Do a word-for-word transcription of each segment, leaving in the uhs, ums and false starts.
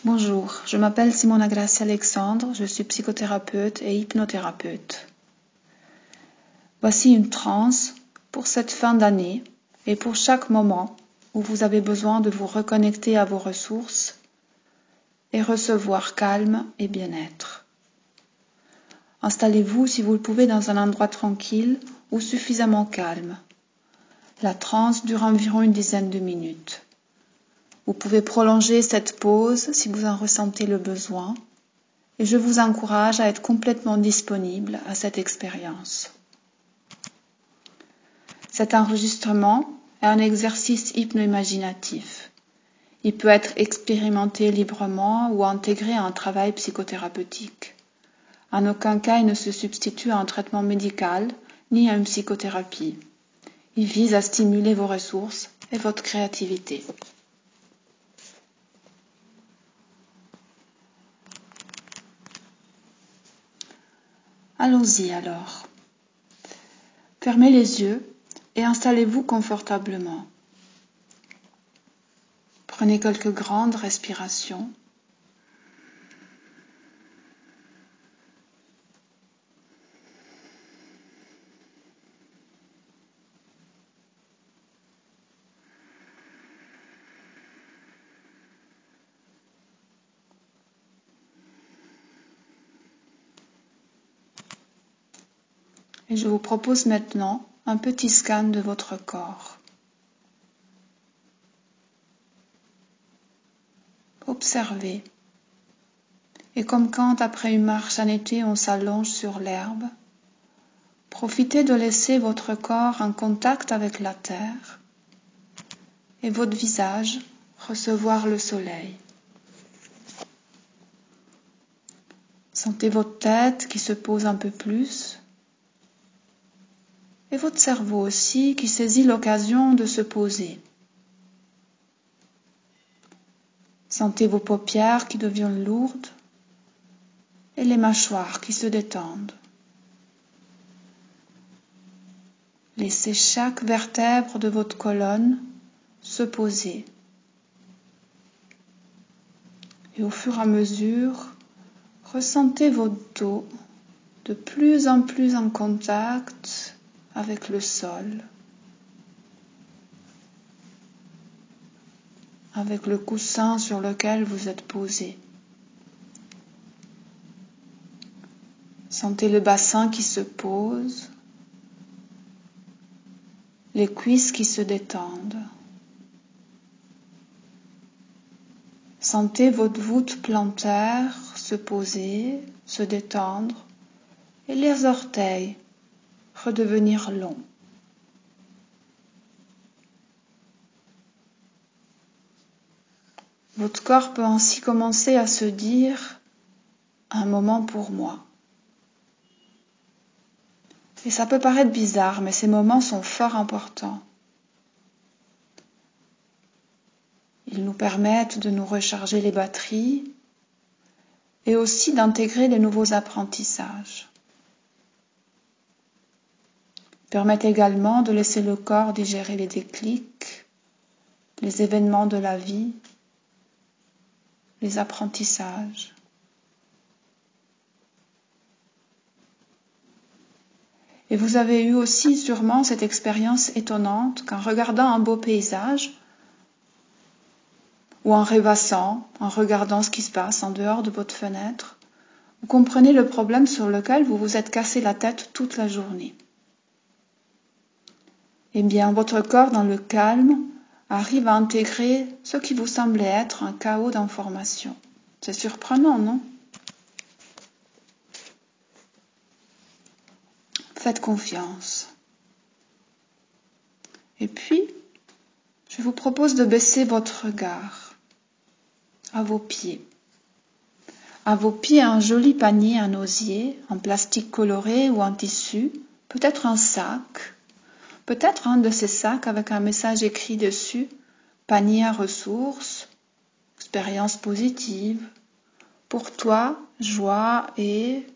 Bonjour, je m'appelle Simona Gracia Alexandre, je suis psychothérapeute et hypnothérapeute. Voici une transe pour cette fin d'année et pour chaque moment où vous avez besoin de vous reconnecter à vos ressources et recevoir calme et bien-être. Installez-vous si vous le pouvez dans un endroit tranquille ou suffisamment calme. La transe dure environ une dizaine de minutes. Vous pouvez prolonger cette pause si vous en ressentez le besoin et je vous encourage à être complètement disponible à cette expérience. Cet enregistrement est un exercice hypno-imaginatif. Il peut être expérimenté librement ou intégré à un travail psychothérapeutique. En aucun cas, il ne se substitue à un traitement médical ni à une psychothérapie. Il vise à stimuler vos ressources et votre créativité. Allons-y alors. Fermez les yeux et installez-vous confortablement. Prenez quelques grandes respirations. Et je vous propose maintenant un petit scan de votre corps. Observez. Et comme quand après une marche en été on s'allonge sur l'herbe, profitez de laisser votre corps en contact avec la terre et votre visage recevoir le soleil. Sentez votre tête qui se pose un peu plus et votre cerveau aussi qui saisit l'occasion de se poser. Sentez vos paupières qui deviennent lourdes et les mâchoires qui se détendent. Laissez chaque vertèbre de votre colonne se poser. Et au fur et à mesure, ressentez votre dos de plus en plus en contact avec le sol, avec le coussin sur lequel vous êtes posé. Sentez le bassin qui se pose, les cuisses qui se détendent. Sentez votre voûte plantaire se poser, se détendre et les orteils redevenir longs. Votre corps peut ainsi commencer à se dire « un moment pour moi ». Et ça peut paraître bizarre, mais ces moments sont fort importants. Ils nous permettent de nous recharger les batteries et aussi d'intégrer les nouveaux apprentissages. Ils permettent également de laisser le corps digérer les déclics, les événements de la vie, les apprentissages. Et vous avez eu aussi sûrement cette expérience étonnante qu'en regardant un beau paysage, ou en rêvassant, en regardant ce qui se passe en dehors de votre fenêtre, vous comprenez le problème sur lequel vous vous êtes cassé la tête toute la journée. Eh bien, votre corps, dans le calme, arrive à intégrer ce qui vous semblait être un chaos d'informations. C'est surprenant, non ? Faites confiance. Et puis, je vous propose de baisser votre regard à vos pieds. À vos pieds, un joli panier en osier, en plastique coloré ou en tissu, peut-être un sac, peut-être un de ces sacs avec un message écrit dessus, panier à ressources, expérience positive, pour toi, joie et...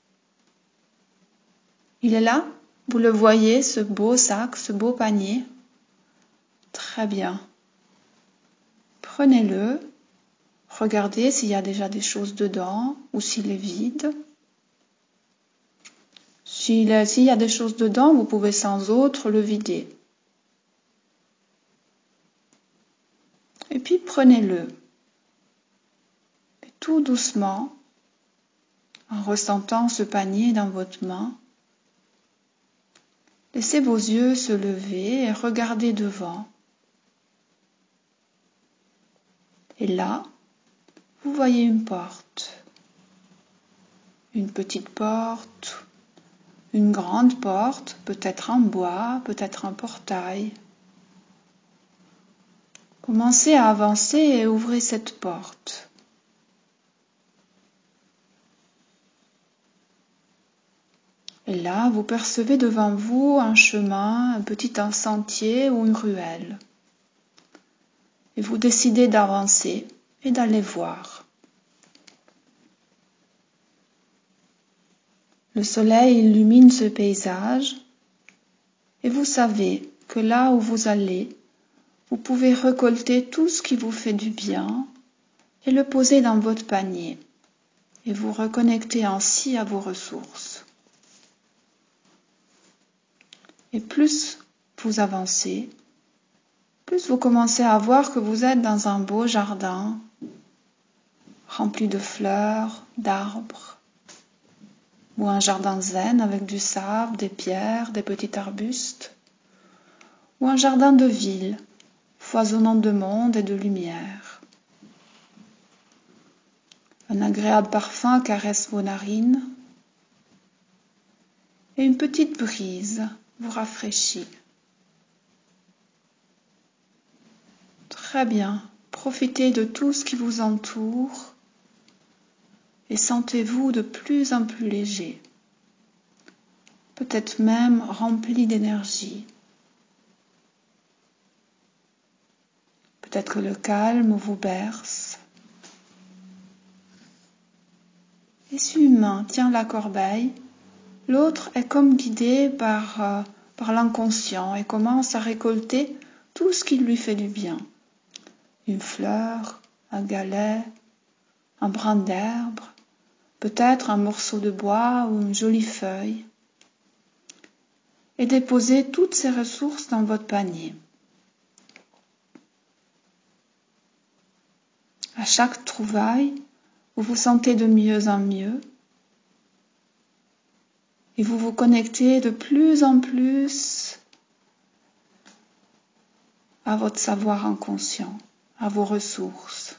Il est là ? Vous le voyez, ce beau sac, ce beau panier ? Très bien. Prenez-le, Regardez s'il y a déjà des choses dedans ou s'il est vide. S'il est- s'il y a des choses dedans, vous pouvez sans autre le vider. Et puis prenez-le. Et tout doucement, en ressentant ce panier dans votre main, laissez vos yeux se lever et regardez devant. Et là, vous voyez une porte. Une petite porte, une grande porte, peut-être en bois, peut-être un portail. Commencez à avancer et ouvrez cette porte. Et là, vous percevez devant vous un chemin, un petit sentier ou une ruelle. Et vous décidez d'avancer et d'aller voir. Le soleil illumine ce paysage et vous savez que là où vous allez, vous pouvez récolter tout ce qui vous fait du bien et le poser dans votre panier et vous reconnecter ainsi à vos ressources. Et plus vous avancez, plus vous commencez à voir que vous êtes dans un beau jardin rempli de fleurs, d'arbres, ou un jardin zen avec du sable, des pierres, des petits arbustes, ou un jardin de ville, foisonnant de monde et de lumière. Un agréable parfum caresse vos narines, et une petite brise vous rafraîchit. Très bien, profitez de tout ce qui vous entoure et sentez-vous de plus en plus léger, peut-être même rempli d'énergie. Peut-être que le calme vous berce. Et si une main tient la corbeille, l'autre est comme guidé par, euh, par l'inconscient et commence à récolter tout ce qui lui fait du bien. Une fleur, un galet, un brin d'herbe, peut-être un morceau de bois ou une jolie feuille. Et déposez toutes ces ressources dans votre panier. À chaque trouvaille, vous vous sentez de mieux en mieux et vous vous connectez de plus en plus à votre savoir inconscient, à vos ressources.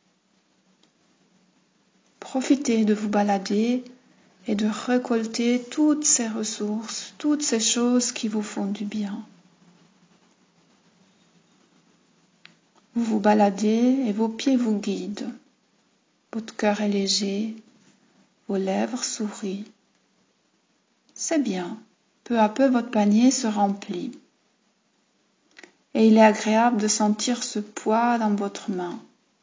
Profitez de vous balader et de récolter toutes ces ressources, toutes ces choses qui vous font du bien. Vous vous baladez et vos pieds vous guident. Votre cœur est léger, vos lèvres sourient. C'est bien, peu à peu votre panier se remplit. Et il est agréable de sentir ce poids dans votre main.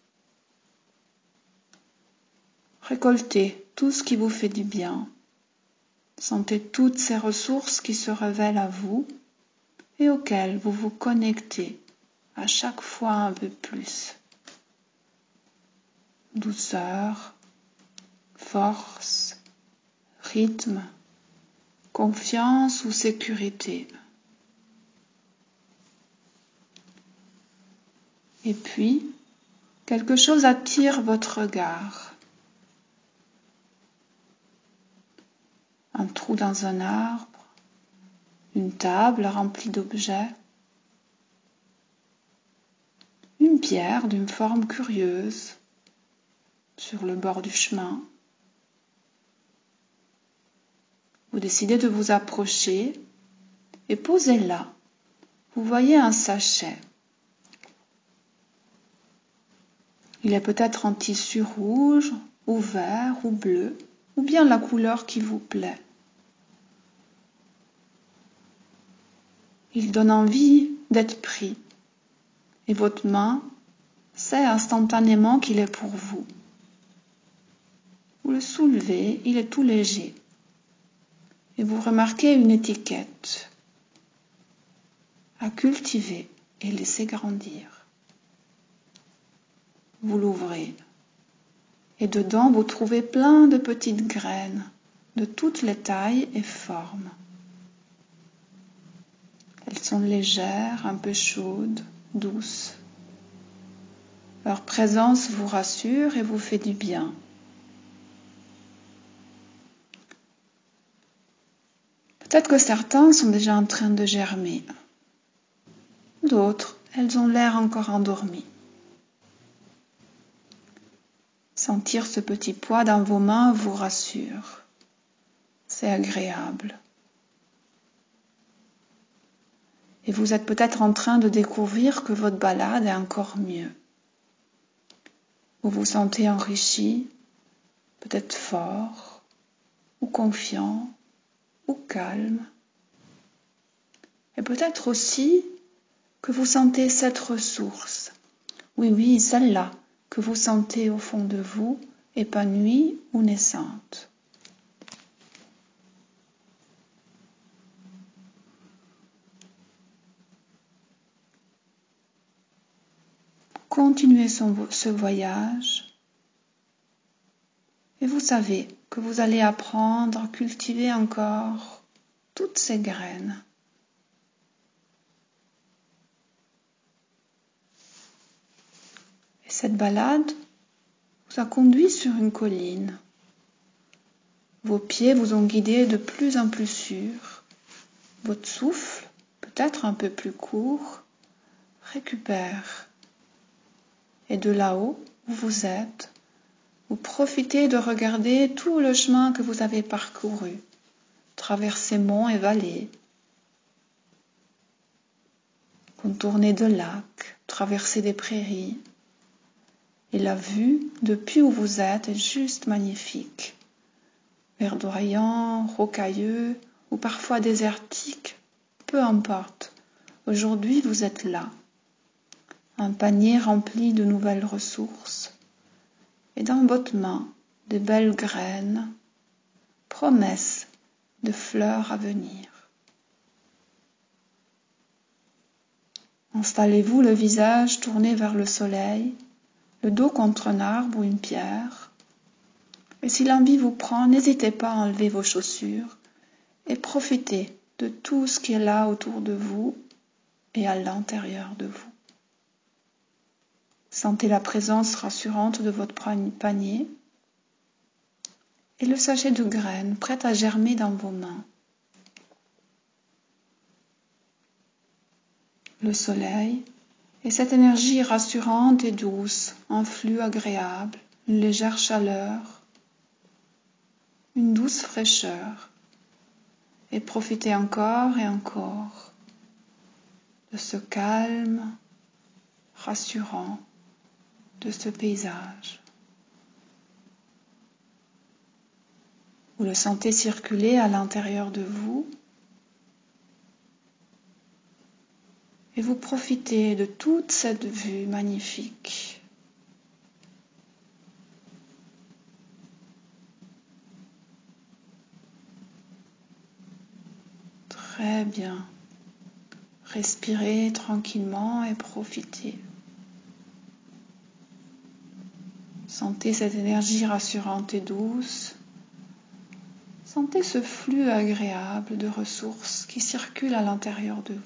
Récoltez tout ce qui vous fait du bien. Sentez toutes ces ressources qui se révèlent à vous et auxquelles vous vous connectez à chaque fois un peu plus. Douceur, force, rythme, confiance ou sécurité. Et puis, quelque chose attire votre regard. Un trou dans un arbre, une table remplie d'objets, une pierre d'une forme curieuse sur le bord du chemin. Vous décidez de vous approcher et posez là. Vous voyez un sachet. Il est peut-être en tissu rouge, ou vert, ou bleu, ou bien la couleur qui vous plaît. Il donne envie d'être pris, et votre main sait instantanément qu'il est pour vous. Vous le soulevez, il est tout léger, et vous remarquez une étiquette à cultiver et laisser grandir. Vous l'ouvrez Et dedans, vous trouvez plein de petites graines de toutes les tailles et formes. Elles sont légères, un peu chaudes, douces. Leur présence vous rassure et vous fait du bien. Peut-être que certains sont déjà en train de germer. D'autres, elles ont l'air encore endormies. Sentir ce petit poids dans vos mains vous rassure. C'est agréable. Et vous êtes peut-être en train de découvrir que votre balade est encore mieux. Vous vous sentez enrichi, peut-être fort, ou confiant, ou calme. Et peut-être aussi que vous sentez cette ressource. Oui, oui, celle-là que vous sentez au fond de vous, épanouie ou naissante. Continuez son, ce voyage et vous savez que vous allez apprendre à cultiver encore toutes ces graines. Et cette balade vous a conduit sur une colline. Vos pieds vous ont guidé de plus en plus sûr. Votre souffle, peut-être un peu plus court, récupère. Et de là-haut, où vous êtes, vous profitez de regarder tout le chemin que vous avez parcouru, traverser monts et vallées, contourner de lacs, traverser des prairies. Et la vue, depuis où vous êtes, est juste magnifique. Verdoyant, rocailleux ou parfois désertique, peu importe. Aujourd'hui, vous êtes là. Un panier rempli de nouvelles ressources. Et dans votre main, de belles graines, promesses de fleurs à venir. Installez-vous le visage tourné vers le soleil, le dos contre un arbre ou une pierre. Et si l'envie vous prend, n'hésitez pas à enlever vos chaussures et profitez de tout ce qui est là autour de vous et à l'intérieur de vous. Sentez la présence rassurante de votre panier et le sachet de graines prêt à germer dans vos mains. Le soleil et cette énergie rassurante et douce, un flux agréable, une légère chaleur, une douce fraîcheur. Et profitez encore et encore de ce calme rassurant de ce paysage. Vous le sentez circuler à l'intérieur de vous et vous profitez de toute cette vue magnifique. Très bien. Respirez tranquillement et profitez. Sentez cette énergie rassurante et douce. Sentez ce flux agréable de ressources qui circulent à l'intérieur de vous.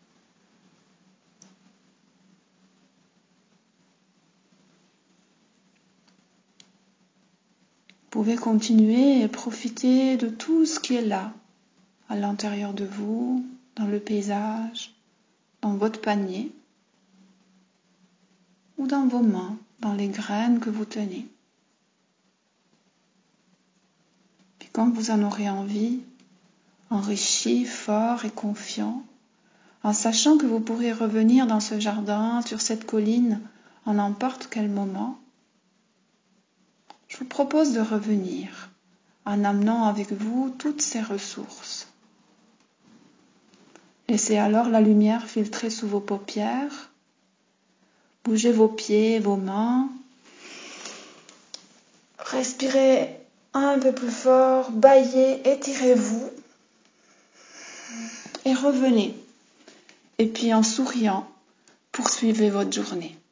Vous pouvez continuer et profiter de tout ce qui est là, à l'intérieur de vous, dans le paysage, dans votre panier ou dans vos mains, dans les graines que vous tenez. Puis quand vous en aurez envie, enrichi, fort et confiant, en sachant que vous pourrez revenir dans ce jardin, sur cette colline, en n'importe quel moment, je vous propose de revenir en amenant avec vous toutes ces ressources. Laissez alors la lumière filtrer sous vos paupières, bougez vos pieds, vos mains, respirez un peu plus fort, bâillez, étirez-vous et revenez. Et puis en souriant, poursuivez votre journée.